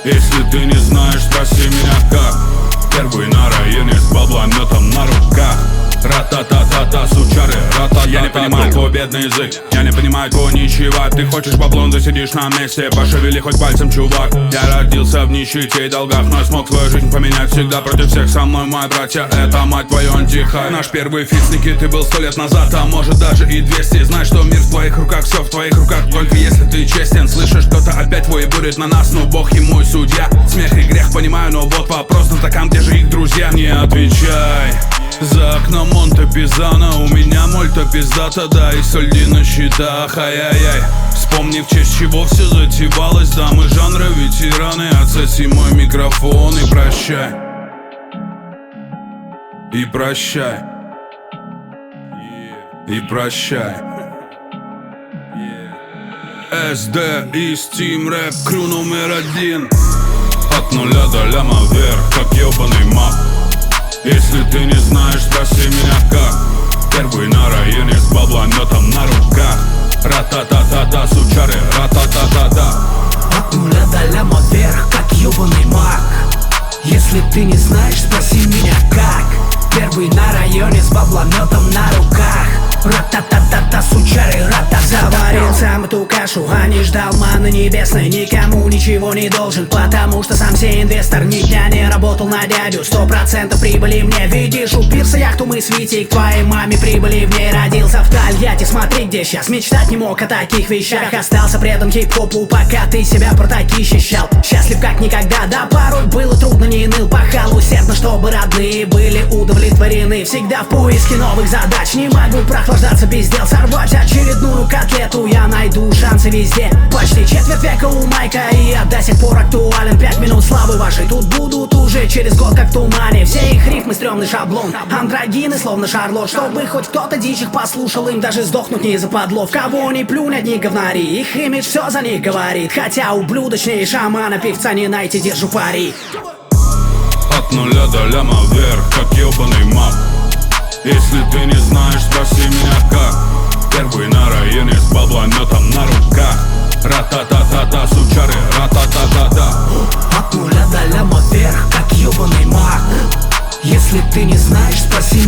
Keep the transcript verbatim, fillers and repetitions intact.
Если ты не знаешь, спроси меня как. Первый на районе с баблометом на руках. Ра-та-та-та-та, сучары, ра-та-та-та. Я не понимаю твой бедный язык, я не понимаю твой ничего. Ты хочешь баблон, ты сидишь на месте, пошевели хоть пальцем, чувак. Я родился в нищете и долгах, но смог свою жизнь поменять. Всегда против всех, со мной мои братья, это мать твою антихай. Наш первый фит с Никитой был сто лет назад, а может даже и двести. Знай, что мир в твоих руках, все в твоих руках, только если ты честен. Слышишь, кто-то опять воебурит на нас, но бог ему и судья. Смех и грех, понимаю, но вот вопрос на таком, где же их друзья? Не отвечай. За окном Монте-Пизано, у меня мольта пиздата, да, и сольди на счетах, ай-яй-яй. Вспомни, в честь чего все затевалось, да, мы жанра ветераны. Отсоси мой микрофон и прощай. И прощай. И прощай. эс дэ и Steam рэп крю номер один. От нуля до ляма вверх, как ебаный мап. Если ты не знаешь, спроси меня как. Первый на районе с баблометом на руках. Ра-та-та-та-та, сучары, ра-та-та-та-та. От нуля до ляма вверх, как ёбаный маг. Если ты не знаешь, спроси меня как. Первый на районе с баблометом на руках. Ра-та-та-та-та, сучары, ра-та-та-та. Заварил сам эту кашу, а не ждал маны небесной. Никому ничего не должен, потому что сам себе инвестор. Ни дня не работал на дядю, сто процентов прибыли мне. Видишь, упирся яхту мы с Витей, к твоей маме прибыли. В ней родился в Тольятти, смотри где сейчас. Мечтать не мог о таких вещах, остался предан хип-хопу, пока ты себя протаки ощущал. Счастлив как никогда, да порой было трудно, не ныл. Пахал усердно, чтобы родные были удовлетворены. Всегда в поиске новых задач, не могу прохлаждаться без дел. Сорвать очередную котлету, я найду шансы везде. Почти четверть века у Майка, и я до сих пор актуален. Пять минут славы вашей тут будут уже через год, как в тумане. Все их рифмы стрёмный шаблон, андрогины словно Шарлот. Чтобы хоть кто-то дичь их послушал, им даже сдохнуть не западло. В кого не плюнь, одни говнари, их имидж все за них говорит. Хотя ублюдочнее шамана певца не найти, держу пари. От нуля до ляма вверх, как ёбаный мап. Если ты не знаешь, спроси меня как. Первый на районе с баблометом на руках. Ра-та-та-та-та, сучары, ра-та-та-та-та. От нуля до ляма вверх, как ёбаный маг. Если ты не знаешь, спроси